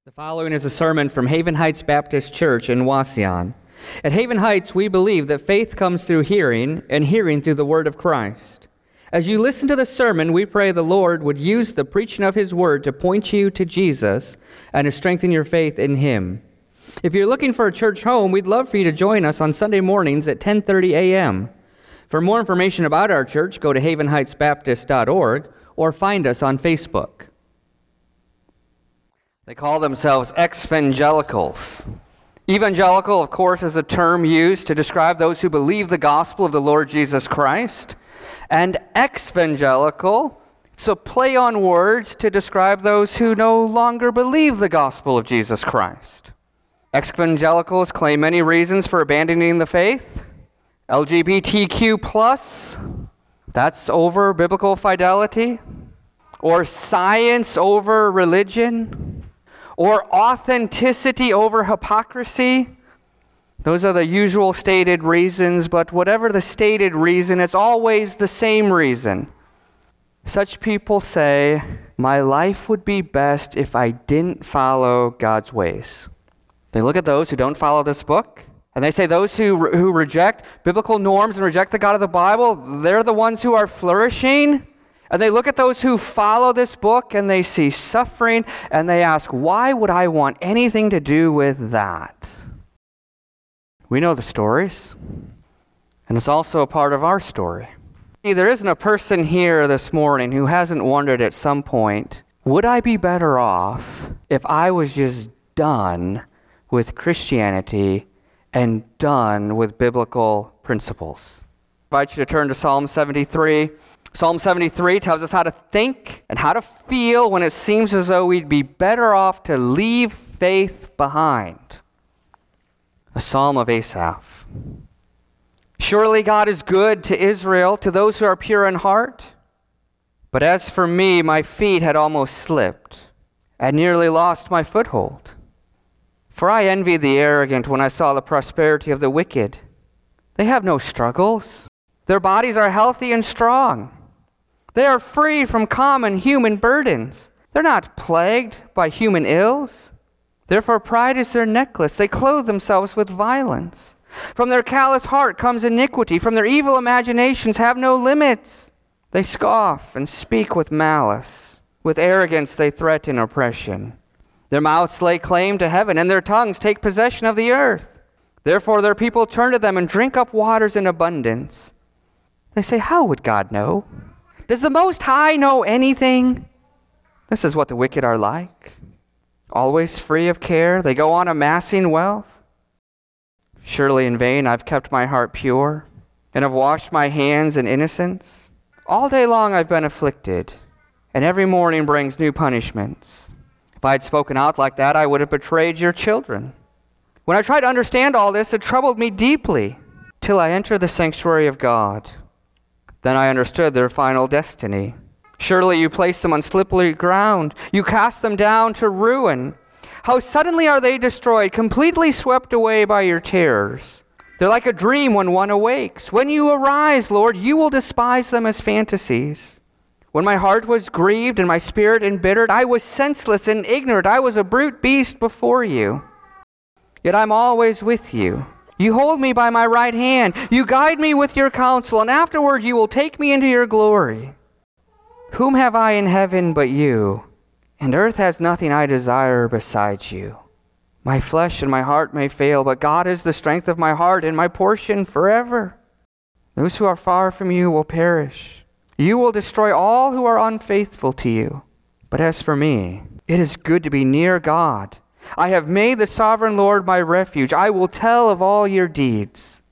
The following is a sermon from Haven Heights Baptist Church in Wauseon. At Haven Heights, we believe that faith comes through hearing, and hearing through the Word of Christ. As you listen to the sermon, we pray the Lord would use the preaching of His Word to point you to Jesus and to strengthen your faith in Him. If you're looking for a church home, we'd love for you to join us on Sunday mornings at 10:30 a.m. For more information about our church, go to havenheightsbaptist.org or find us on Facebook. They call themselves evangelicals. Evangelical, of course, is a term used to describe those who believe the gospel of the Lord Jesus Christ. And exvangelical, it's a play on words to describe those who no longer believe the gospel of Jesus Christ. Evangelicals claim many reasons for abandoning the faith. LGBTQ+, that's over biblical fidelity. Or science over religion. Or authenticity over hypocrisy. Those are the usual stated reasons, but whatever the stated reason, it's always the same reason. Such people say, my life would be best if I didn't follow God's ways. They look at those who don't follow this book, and they say those who reject biblical norms and reject the God of the Bible, they're the ones who are flourishing. And they look at those who follow this book and they see suffering and they ask, why would I want anything to do with that? We know the stories, and it's also a part of our story. There isn't a person here this morning who hasn't wondered at some point, would I be better off if I was just done with Christianity and done with biblical principles? I invite you to turn to Psalm 73. Psalm 73 tells us how to think and how to feel when it seems as though we'd be better off to leave faith behind. A psalm of Asaph. Surely God is good to Israel, to those who are pure in heart. But as for me, my feet had almost slipped and nearly lost my foothold. For I envied the arrogant when I saw the prosperity of the wicked. They have no struggles. Their bodies are healthy and strong. They are free from common human burdens. They're not plagued by human ills. Therefore pride is their necklace. They clothe themselves with violence. From their callous heart comes iniquity. From their evil imaginations have no limits. They scoff and speak with malice. With arrogance they threaten oppression. Their mouths lay claim to heaven, and their tongues take possession of the earth. Therefore their people turn to them and drink up waters in abundance. They say, how would God know? Does the Most High know anything? This is what the wicked are like. Always free of care, they go on amassing wealth. Surely in vain I've kept my heart pure, and have washed my hands in innocence. All day long I've been afflicted, and every morning brings new punishments. If I had spoken out like that, I would have betrayed your children. When I tried to understand all this, it troubled me deeply, till I entered the sanctuary of God. Then I understood their final destiny. Surely you place them on slippery ground. You cast them down to ruin. How suddenly are they destroyed, completely swept away by your terrors. They're like a dream when one awakes. When you arise, Lord, you will despise them as fantasies. When my heart was grieved and my spirit embittered, I was senseless and ignorant. I was a brute beast before you. Yet I'm always with you. You hold me by my right hand. You guide me with your counsel, and afterward you will take me into your glory. Whom have I in heaven but you? And earth has nothing I desire besides you. My flesh and my heart may fail, but God is the strength of my heart and my portion forever. Those who are far from you will perish. You will destroy all who are unfaithful to you. But as for me, it is good to be near God. I have made the sovereign Lord my refuge. I will tell of all your deeds.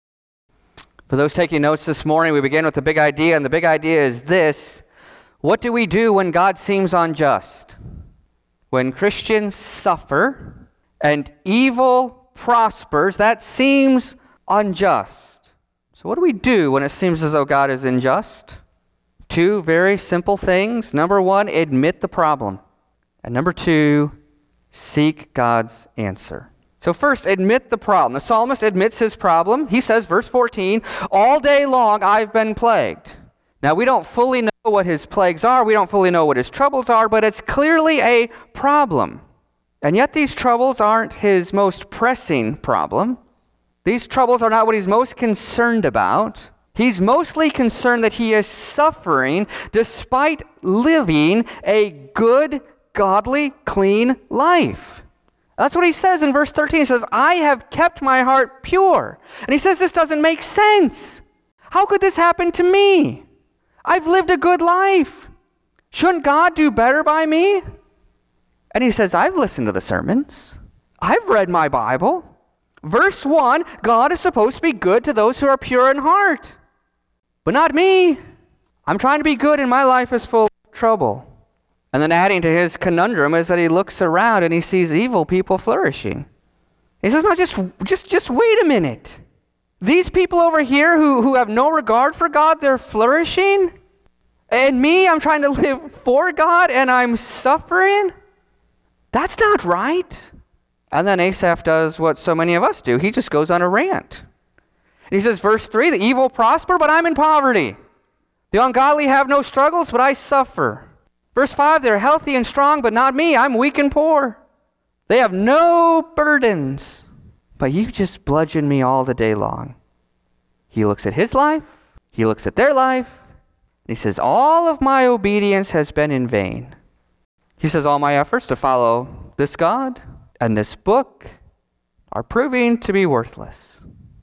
For those taking notes this morning, we begin with the big idea, and the big idea is this. What do we do when God seems unjust? When Christians suffer and evil prospers, that seems unjust. So what do we do when it seems as though God is unjust? Two very simple things. Number one, admit the problem. And number two, seek God's answer. So first, admit the problem. The psalmist admits his problem. He says, verse 14, all day long I've been plagued. Now, we don't fully know what his plagues are. We don't fully know what his troubles are, but it's clearly a problem. And yet these troubles aren't his most pressing problem. These troubles are not what he's most concerned about. He's mostly concerned that he is suffering despite living a good, godly, clean life. That's what he says in verse 13. He says, I have kept my heart pure. And he says this doesn't make sense. How could this happen to me? I've lived a good life. Shouldn't God do better by me? And he says, I've listened to the sermons. I've read my Bible. Verse 1, God is supposed to be good to those who are pure in heart. But not me. I'm trying to be good and my life is full of trouble. And then adding to his conundrum is that he looks around and he sees evil people flourishing. He says, no, just wait a minute. These people over here who have no regard for God, they're flourishing? And me, I'm trying to live for God and I'm suffering? That's not right. And then Asaph does what so many of us do. He just goes on a rant. And he says, verse 3, the evil prosper, but I'm in poverty. The ungodly have no struggles, but I suffer. Verse 5, they're healthy and strong, but not me. I'm weak and poor. They have no burdens, but you just bludgeon me all the day long. He looks at his life. He looks at their life. And he says, all of my obedience has been in vain. He says, all my efforts to follow this God and this book are proving to be worthless.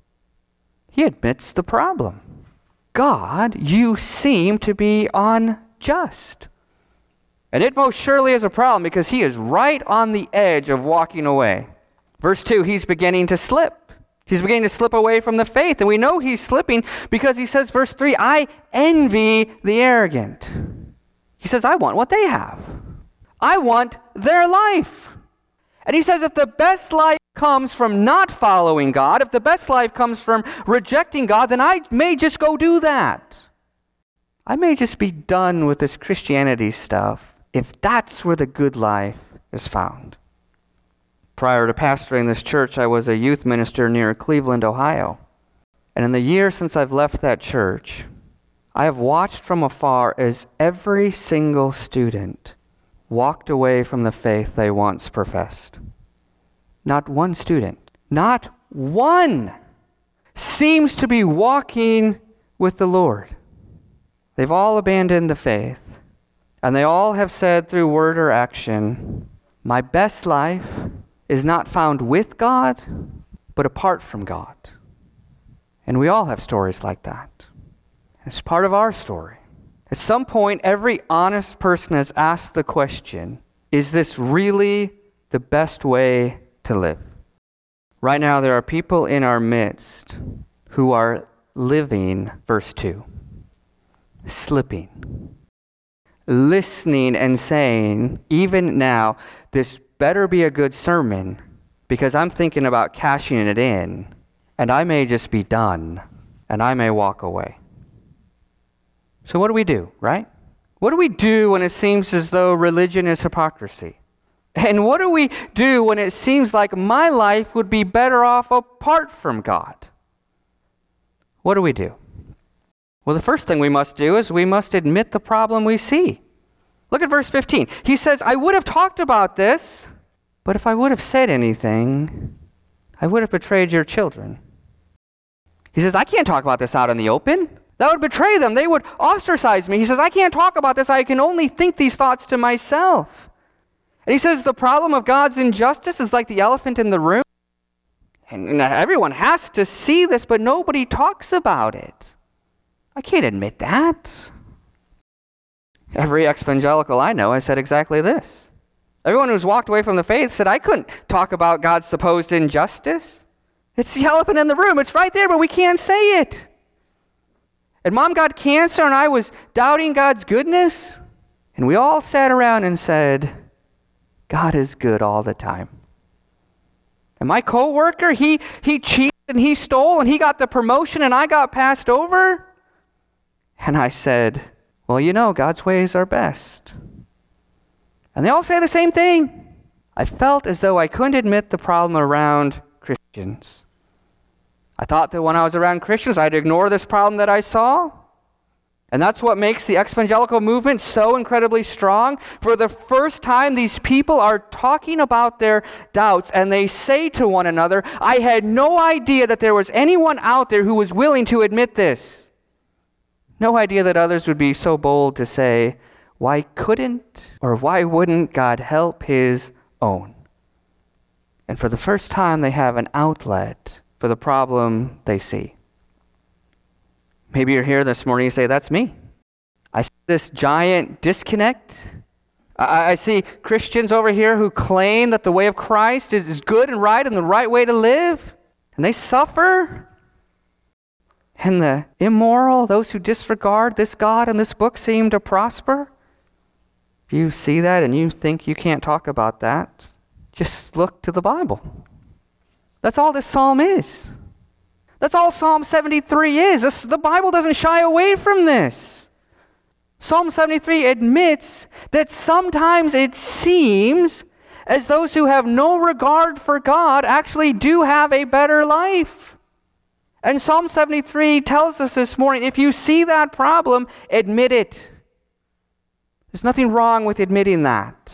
He admits the problem. God, you seem to be unjust. And it most surely is a problem because he is right on the edge of walking away. Verse 2, he's beginning to slip. He's beginning to slip away from the faith. And we know he's slipping because he says, verse 3, I envy the arrogant. He says, I want what they have. I want their life. And he says, if the best life comes from not following God, if the best life comes from rejecting God, then I may just go do that. I may just be done with this Christianity stuff if that's where the good life is found. Prior to pastoring this church, I was a youth minister near Cleveland, Ohio. And in the years since I've left that church, I have watched from afar as every single student walked away from the faith they once professed. Not one student, not one, seems to be walking with the Lord. They've all abandoned the faith, and they all have said through word or action, my best life is not found with God, but apart from God. And we all have stories like that. It's part of our story. At some point, every honest person has asked the question, is this really the best way to live? Right now, there are people in our midst who are living, verse 2, slipping, listening and saying, even now, this better be a good sermon because I'm thinking about cashing it in and I may just be done and I may walk away. So what do we do, right? What do we do when it seems as though religion is hypocrisy? And what do we do when it seems like my life would be better off apart from God? What do we do? Well, the first thing we must do is we must admit the problem we see. Look at verse 15. He says, I would have talked about this, but if I would have said anything, I would have betrayed your children. He says, I can't talk about this out in the open. That would betray them. They would ostracize me. He says, I can't talk about this. I can only think these thoughts to myself. And he says, the problem of God's injustice is like the elephant in the room. And everyone has to see this, but nobody talks about it. I can't admit that. Every evangelical I know has said exactly this. Everyone who's walked away from the faith said, I couldn't talk about God's supposed injustice. It's the elephant in the room. It's right there, but we can't say it. And Mom got cancer, and I was doubting God's goodness. And we all sat around and said, God is good all the time. And my coworker, he cheated and he stole and he got the promotion and I got passed over. And I said, well, you know, God's ways are best. And they all say the same thing. I felt as though I couldn't admit the problem around Christians. I thought that when I was around Christians, I'd ignore this problem that I saw. And that's what makes the evangelical movement so incredibly strong. For the first time, these people are talking about their doubts, and they say to one another, I had no idea that there was anyone out there who was willing to admit this. No idea that others would be so bold to say, why couldn't or why wouldn't God help his own? And for the first time, they have an outlet for the problem they see. Maybe you're here this morning and you say, that's me. I see this giant disconnect. I see Christians over here who claim that the way of Christ is good and right and the right way to live. And they suffer. And the immoral, those who disregard this God and this book, seem to prosper. If you see that and you think you can't talk about that, just look to the Bible. That's all this psalm is. That's all Psalm 73 is. The Bible doesn't shy away from this. Psalm 73 admits that sometimes it seems as those who have no regard for God actually do have a better life. And Psalm 73 tells us this morning, if you see that problem, admit it. There's nothing wrong with admitting that.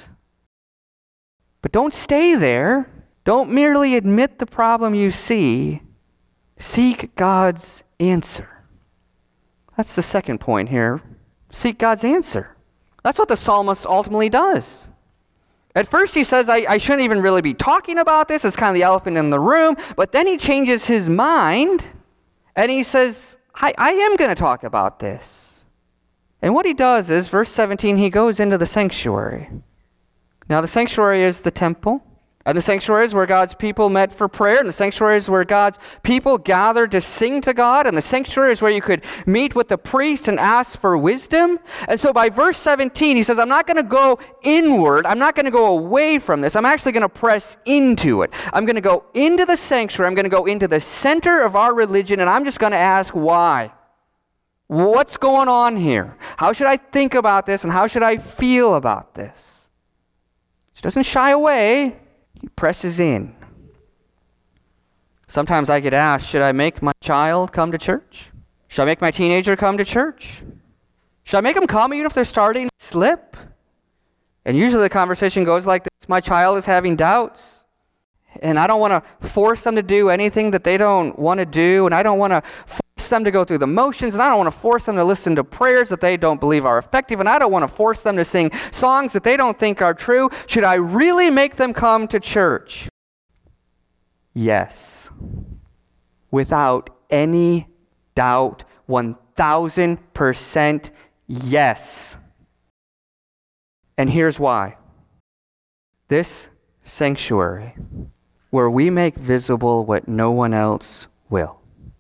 But don't stay there. Don't merely admit the problem you see. Seek God's answer. That's the second point here. Seek God's answer. That's what the psalmist ultimately does. At first he says, I shouldn't even really be talking about this. It's kind of the elephant in the room. But then he changes his mind and he says, I am going to talk about this. And what he does is, verse 17, he goes into the sanctuary. Now the sanctuary is the temple. And the sanctuary is where God's people met for prayer. And the sanctuary is where God's people gathered to sing to God. And the sanctuary is where you could meet with the priest and ask for wisdom. And so by verse 17, he says, I'm not going to go inward. I'm not going to go away from this. I'm actually going to press into it. I'm going to go into the sanctuary. I'm going to go into the center of our religion. And I'm just going to ask why. What's going on here? How should I think about this? And how should I feel about this? He doesn't shy away. He presses in. Sometimes I get asked, should I make my child come to church? Should I make my teenager come to church? Should I make them come even if they're starting to slip? And usually the conversation goes like this: my child is having doubts, and I don't want to force them to do anything that they don't want to do, and I don't want to force them to go through the motions, and I don't want to force them to listen to prayers that they don't believe are effective, and I don't want to force them to sing songs that they don't think are true. Should I really make them come to church? Yes. Without any doubt, 1,000% yes. And here's why. This sanctuary, where we make visible what no one else will.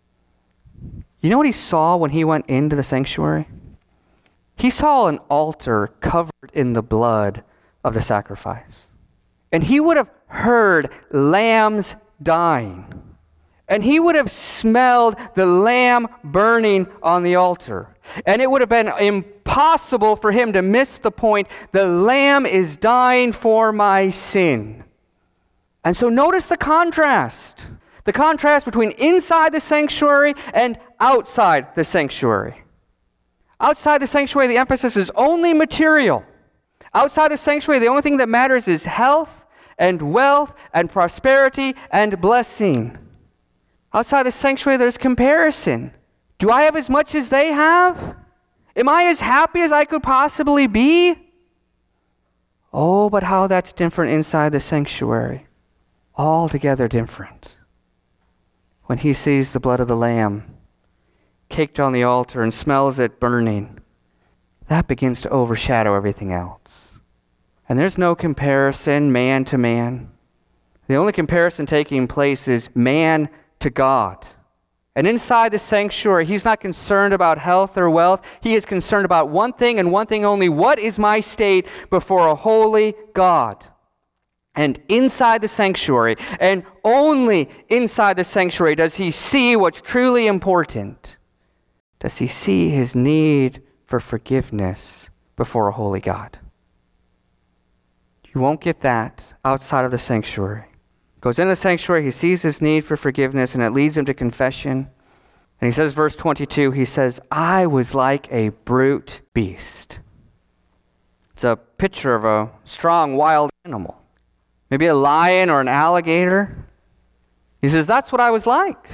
You know what he saw when he went into the sanctuary? He saw an altar covered in the blood of the sacrifice. And he would have heard lambs dying. And he would have smelled the lamb burning on the altar. And it would have been impossible for him to miss the point: the lamb is dying for my sin. And so notice the contrast. The contrast between inside the sanctuary and outside the sanctuary. Outside the sanctuary, the emphasis is only material. Outside the sanctuary, the only thing that matters is health and wealth and prosperity and blessing. Outside the sanctuary, there's comparison. Do I have as much as they have? Am I as happy as I could possibly be? Oh, but how that's different inside the sanctuary. Altogether different. When he sees the blood of the lamb caked on the altar and smells it burning, that begins to overshadow everything else. And there's no comparison man to man. The only comparison taking place is man to God. And inside the sanctuary, he's not concerned about health or wealth. He is concerned about one thing and one thing only: what is my state before a holy God? And inside the sanctuary, and only inside the sanctuary, does he see what's truly important. Does he see his need for forgiveness before a holy God? You won't get that outside of the sanctuary. Goes into the sanctuary, he sees his need for forgiveness, and it leads him to confession. And he says, verse 22, he says, I was like a brute beast. It's a picture of a strong wild animal. Maybe a lion or an alligator. He says, that's what I was like.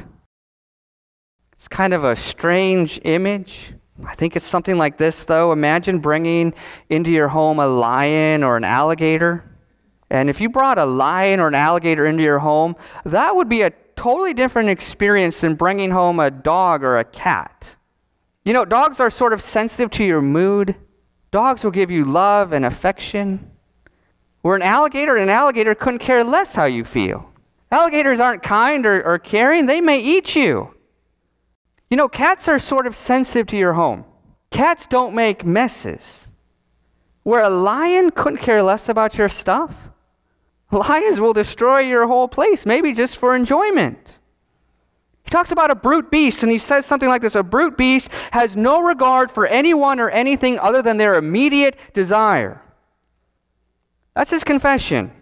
It's kind of a strange image. I think it's something like this, though. Imagine bringing into your home a lion or an alligator. And if you brought a lion or an alligator into your home, that would be a totally different experience than bringing home a dog or a cat. You know, dogs are sort of sensitive to your mood. Dogs will give you love and affection. Where an alligator couldn't care less how you feel. Alligators aren't kind or caring. They may eat you. You know, cats are sort of sensitive to your home. Cats don't make messes. Where a lion couldn't care less about your stuff. Lions will destroy your whole place, maybe just for enjoyment. He talks about a brute beast, and he says something like this: a brute beast has no regard for anyone or anything other than their immediate desire. That's his confession.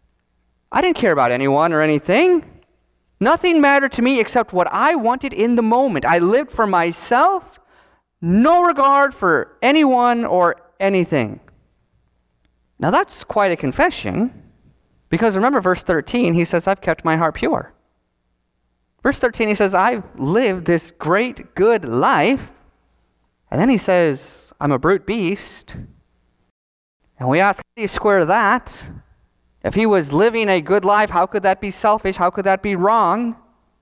I didn't care about anyone or anything. Nothing mattered to me except what I wanted in the moment. I lived for myself, no regard for anyone or anything. Now that's quite a confession. Because remember verse 13, he says, I've kept my heart pure. Verse 13, he says, I've lived this great, good life. And then he says, I'm a brute beast. And we ask, how do you square that? If he was living a good life, how could that be selfish? How could that be wrong?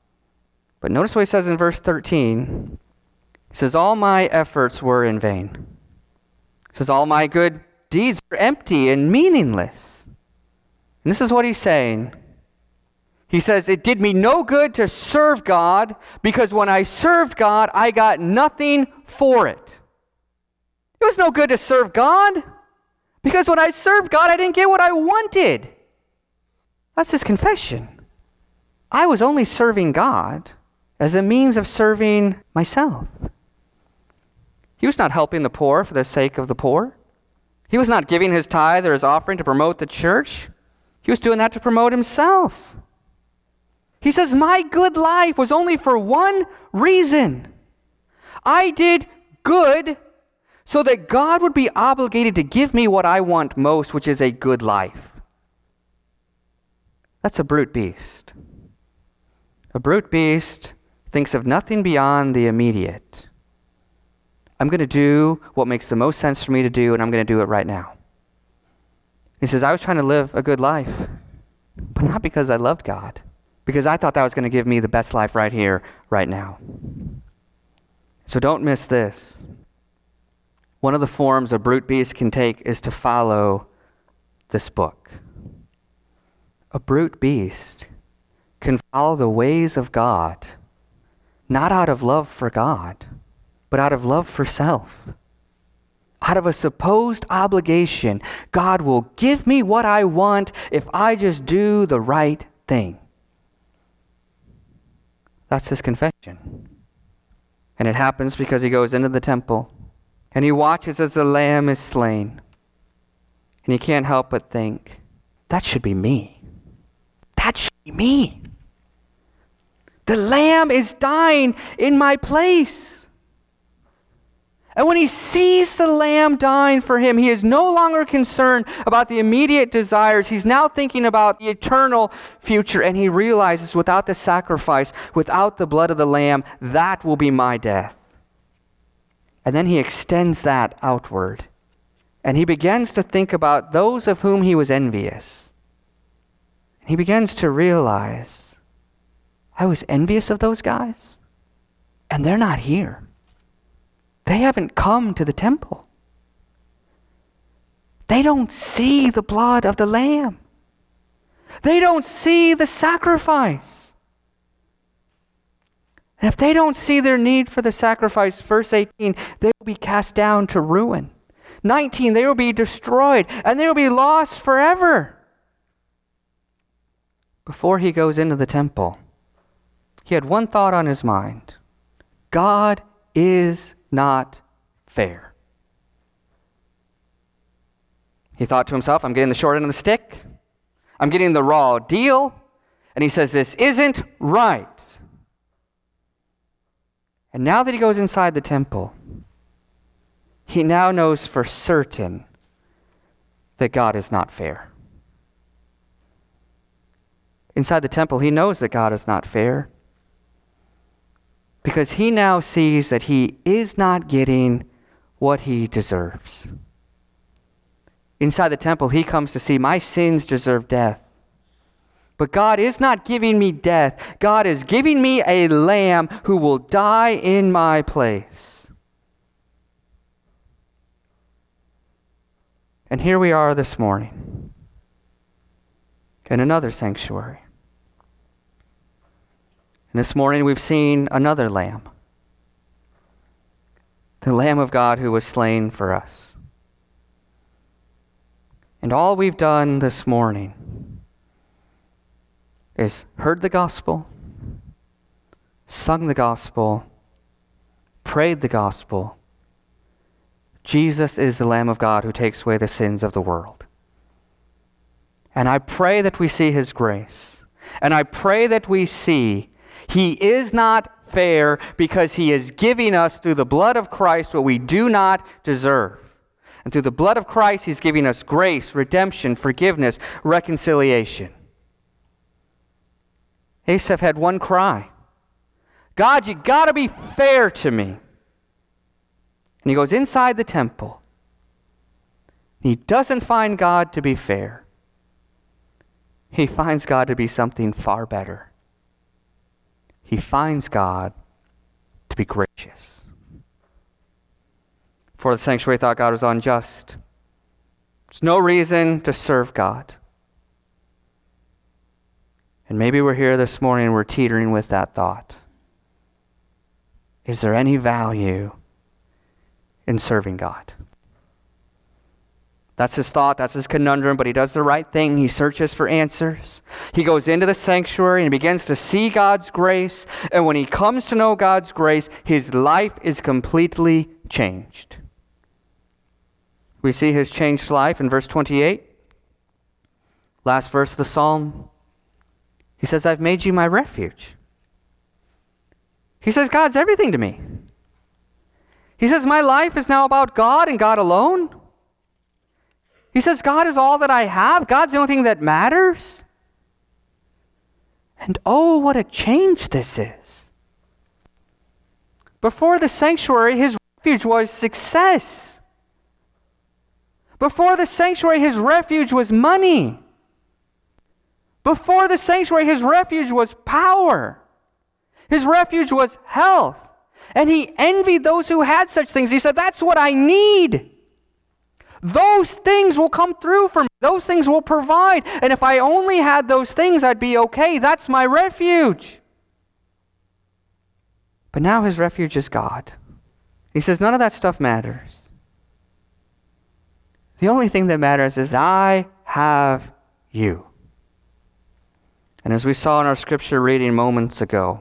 But notice what he says in verse 13. He says, all my efforts were in vain. He says, all my good deeds were empty and meaningless. And this is what he's saying. He says, it did me no good to serve God, because when I served God, I got nothing for it. It was no good to serve God, because when I served God, I didn't get what I wanted. That's his confession. I was only serving God as a means of serving myself. He was not helping the poor for the sake of the poor. He was not giving his tithe or his offering to promote the church. He was doing that to promote himself. He says, my good life was only for one reason. I did good so that God would be obligated to give me what I want most, which is a good life. That's a brute beast. A brute beast thinks of nothing beyond the immediate. I'm going to do what makes the most sense for me to do, and I'm going to do it right now. He says, I was trying to live a good life, but not because I loved God, because I thought that was going to give me the best life right here, right now. So don't miss this. One of the forms a brute beast can take is to follow this book. A brute beast can follow the ways of God, not out of love for God, but out of love for self. Out of a supposed obligation, God will give me what I want if I just do the right thing. That's his confession. And it happens because he goes into the temple and he watches as the lamb is slain. And he can't help but think, that should be me. That should be me. The lamb is dying in my place. And when he sees the lamb dying for him, he is no longer concerned about the immediate desires. He's now thinking about the eternal future, and he realizes without the sacrifice, without the blood of the lamb, that will be my death. And then he extends that outward, and he begins to think about those of whom he was envious. He begins to realize, I was envious of those guys, and they're not here. They haven't come to the temple. They don't see the blood of the lamb. They don't see the sacrifice. And if they don't see their need for the sacrifice, verse 18, they will be cast down to ruin. 19, they will be destroyed, and they will be lost forever. Before he goes into the temple, he had one thought on his mind. God is not fair. He thought to himself, I'm getting the short end of the stick. I'm getting the raw deal. And he says, this isn't right. And now that he goes inside the temple, he now knows for certain that God is not fair. Inside the temple, he knows that God is not fair because he now sees that he is not getting what he deserves. Inside the temple, he comes to see my sins deserve death. But God is not giving me death. God is giving me a lamb who will die in my place. And here we are this morning in another sanctuary. And this morning we've seen another lamb. The Lamb of God who was slain for us. And all we've done this morning is heard the gospel, sung the gospel, prayed the gospel. Jesus is the Lamb of God who takes away the sins of the world. And I pray that we see his grace. And I pray that we see he is not fair because he is giving us through the blood of Christ what we do not deserve. And through the blood of Christ, he's giving us grace, redemption, forgiveness, reconciliation. Asaph had one cry. God, you got to be fair to me. And he goes inside the temple. He doesn't find God to be fair. He finds God to be something far better. He finds God to be gracious. For the sanctuary thought God was unjust. There's no reason to serve God. And maybe we're here this morning and we're teetering with that thought. Is there any value in serving God? That's his thought, that's his conundrum, but he does the right thing. He searches for answers. He goes into the sanctuary and begins to see God's grace. And when he comes to know God's grace, his life is completely changed. We see his changed life in verse 28. Last verse of the psalm. He says, I've made you my refuge. He says, God's everything to me. He says, my life is now about God and God alone. He says, God is all that I have. God's the only thing that matters. And oh, what a change this is. Before the sanctuary, his refuge was success. Before the sanctuary, his refuge was money. Before the sanctuary, his refuge was power. His refuge was health. And he envied those who had such things. He said, that's what I need. Those things will come through for me. Those things will provide. And if I only had those things, I'd be okay. That's my refuge. But now his refuge is God. He says, none of that stuff matters. The only thing that matters is I have you. And as we saw in our scripture reading moments ago,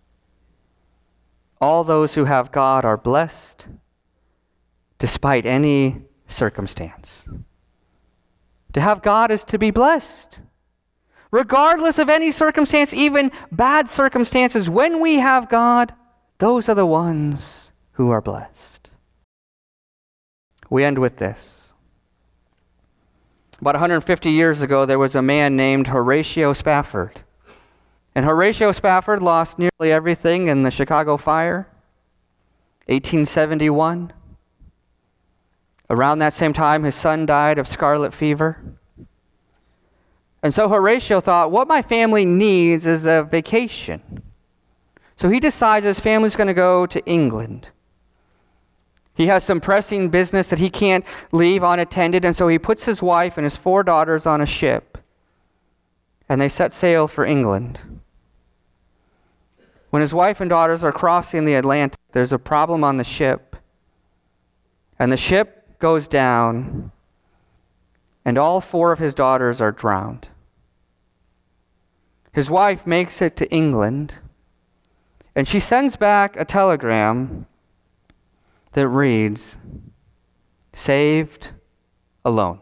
all those who have God are blessed despite any circumstance. To have God is to be blessed. Regardless of any circumstance, even bad circumstances, when we have God, those are the ones who are blessed. We end with this. About 150 years ago, there was a man named Horatio Spafford. And Horatio Spafford lost nearly everything in the Chicago fire, 1871. Around that same time, his son died of scarlet fever. And so Horatio thought, what my family needs is a vacation. So he decides his family's going to go to England. He has some pressing business that he can't leave unattended, and so he puts his wife and his 4 daughters on a ship, and they set sail for England. When his wife and daughters are crossing the Atlantic, there's a problem on the ship, and the ship goes down, and all 4 of his daughters are drowned. His wife makes it to England, and she sends back a telegram that reads, saved alone.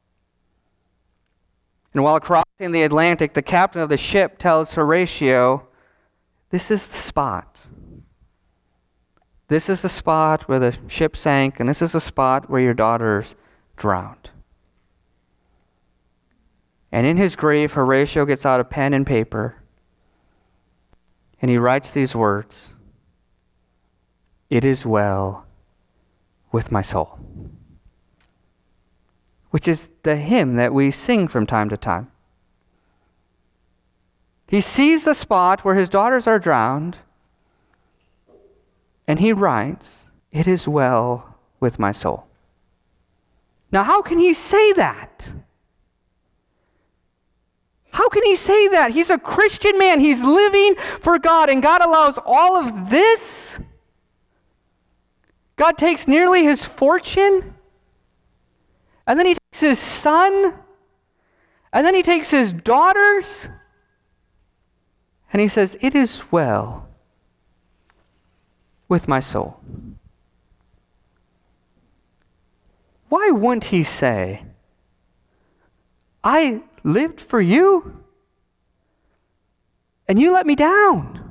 And while crossing the Atlantic, the captain of the ship tells Horatio, this is the spot. This is the spot where the ship sank, and this is the spot where your daughters drowned. And in his grief, Horatio gets out a pen and paper, and he writes these words, "It is well with my soul," which is the hymn that we sing from time to time. He sees the spot where his daughters are drowned, and he writes, "It is well with my soul." Now, how can he say that? How can he say that? He's a Christian man. He's living for God, and God allows all of this. God takes nearly his fortune, and then he takes his son, and then he takes his daughters, and he says, "It is well with my soul." Why wouldn't he say, "I lived for you, and you let me down.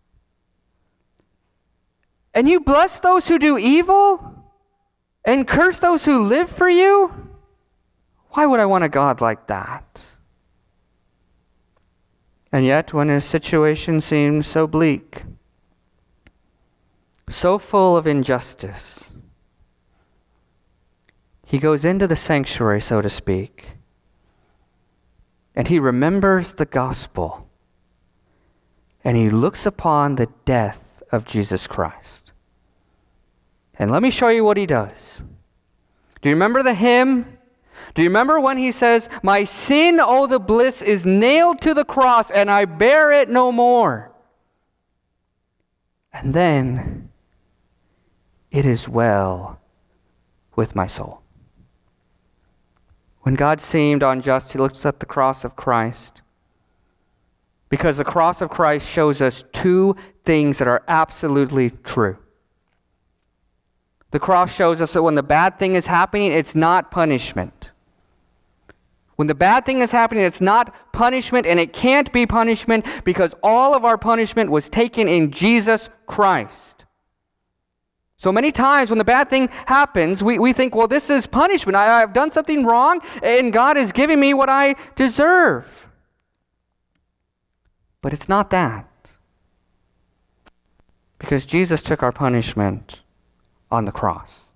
And you bless those who do evil, and curse those who live for you"? Why would I want a God like that? And yet, when his situation seems so bleak, so full of injustice, he goes into the sanctuary, so to speak, and he remembers the gospel, and he looks upon the death of Jesus Christ. And let me show you what he does. Do you remember the hymn? Do you remember when he says, "My sin, oh the bliss, is nailed to the cross, and I bear it no more"? And then, "It is well with my soul." When God seemed unjust, he looks at the cross of Christ, because the cross of Christ shows us two things that are absolutely true. The cross shows us that when the bad thing is happening, it's not punishment. When the bad thing is happening, it's not punishment, and it can't be punishment because all of our punishment was taken in Jesus Christ. So many times when the bad thing happens, we think, well, this is punishment. I've done something wrong, and God is giving me what I deserve. But it's not that. Because Jesus took our punishment on the cross.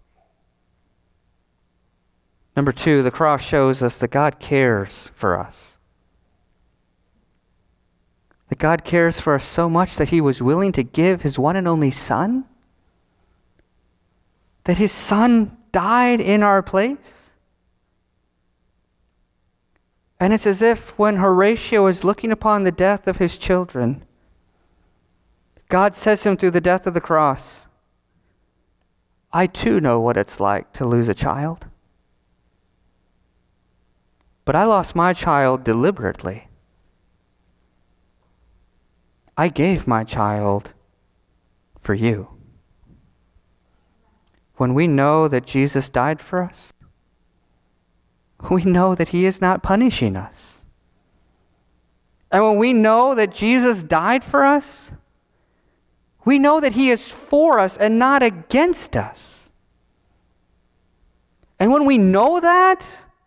Number two, the cross shows us that God cares for us. That God cares for us so much that he was willing to give his one and only Son. That his Son died in our place. And it's as if when Horatio is looking upon the death of his children, God says to him through the death of the cross, "I too know what it's like to lose a child. But I lost my child deliberately. I gave my child for you." When we know that Jesus died for us, we know that he is not punishing us. And when we know that Jesus died for us, we know that he is for us and not against us. And when we know that,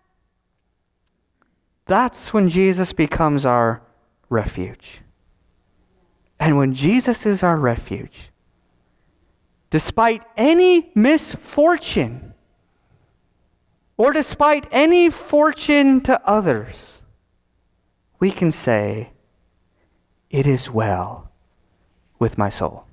that's when Jesus becomes our refuge. And when Jesus is our refuge, despite any misfortune, or despite any fortune to others, we can say, "It is well with my soul."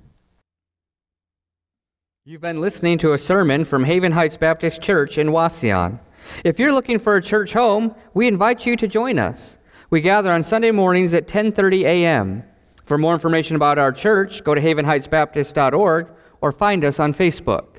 You've been listening to a sermon from Haven Heights Baptist Church in Wauseon. If you're looking for a church home, we invite you to join us. We gather on Sunday mornings at 10:30 a.m. For more information about our church, go to havenheightsbaptist.org or find us on Facebook.